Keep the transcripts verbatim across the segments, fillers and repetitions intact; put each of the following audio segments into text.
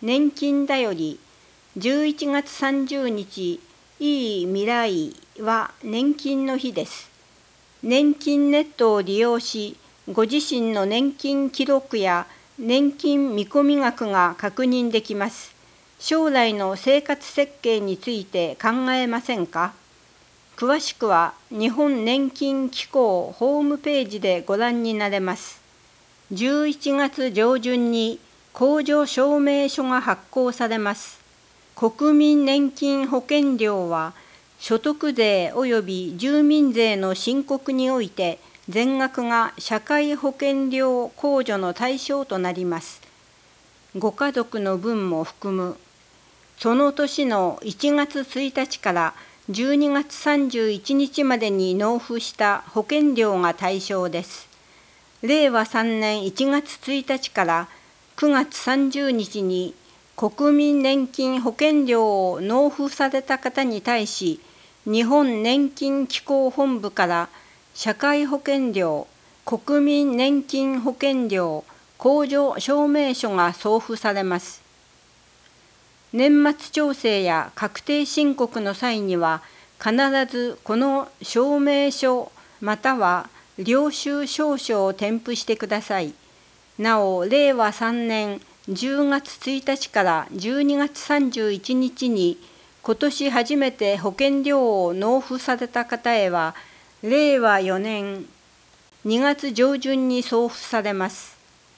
年金だより、じゅういちがつさんじゅうにち、いい未来は年金の日です。年金ネットを利用し、ご自身の年金記録や年金見込み額が確認できます。将来の生活設計について考えませんか？詳しくは日本年金機構ホームページでご覧になれます。じゅういちがつ上旬に控除証明書が発行されます。国民年金保険料は所得税及び住民税の申告において全額が社会保険料控除の対象となります。ご家族の分も含む。その年のいちがつついたちからじゅうにがつさんじゅういちにちまでに納付した保険料が対象です。れいわさんねんいちがつついたちからくがつさんじゅうにちに国民年金保険料を納付された方に対し、日本年金機構本部から社会保険料、国民年金保険料控除証明書が送付されます。年末調整や確定申告の際には、必ずこの証明書または領収証書を添付してください。なお、れいわさんねんじゅうがつついたちからじゅうにがつさんじゅういちにちに今年初めて保険料を納付された方へは、れいわよねんにがつじょうじゅんに送付されます。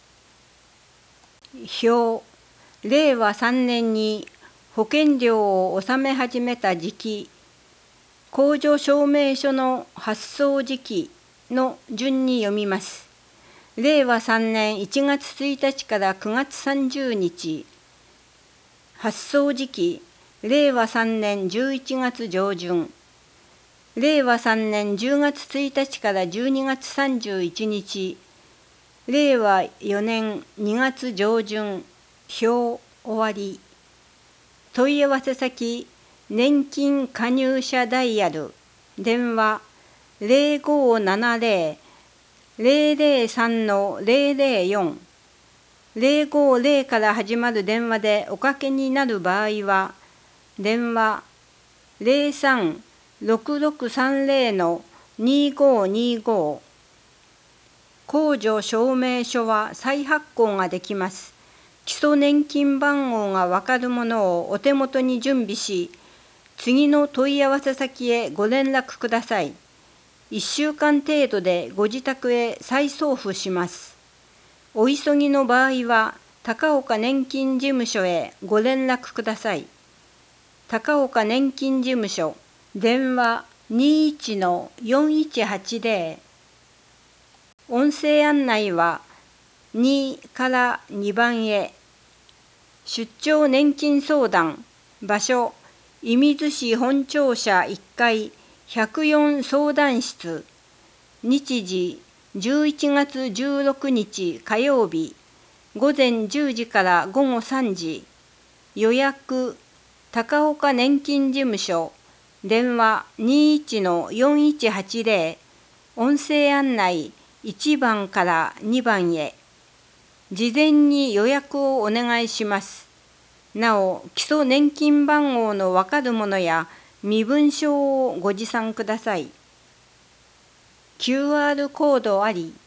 表、れいわさんねんに保険料を納め始めた時期、控除証明書の発送時期の順に読みます。れいわさんねんいちがつついたちからくがつさんじゅうにち、発送時期、れいわさんねんじゅういちがつじょうじゅん、れいわさんねんじゅうがつついたちからじゅうにがつさんじゅういちにち、れいわよねんにがつじょうじゅん、表終わり。問い合わせ先、年金加入者ダイヤル、電話ゼロごななゼロ ゼロゼロさんのゼロゼロよん、ゼロごゼロから始まる電話でおかけになる場合は、電話ゼロさんろくろくさんゼロのにごにご、控除証明書は再発行ができます。基礎年金番号がわかるものをお手元に準備し、次の問い合わせ先へご連絡ください。いっしゅうかん程度でご自宅へ再送付します。お急ぎの場合は、高岡年金事務所へご連絡ください。高岡年金事務所、電話 にいちのよんいちはちゼロ、音声案内はにからにばんへ。出張年金相談、場所、射水市本庁舎いっかいひゃくよん相談室、日時じゅういちがつじゅうろくにち火曜日、ごぜんじゅうじからごごさんじ、予約、高岡年金事務所、電話 にいちのよんいちはちゼロ、音声案内いちばんからにばんへ。事前に予約をお願いします。なお、基礎年金番号のわかるものや身分証をご持参ください。キューアール コードあり。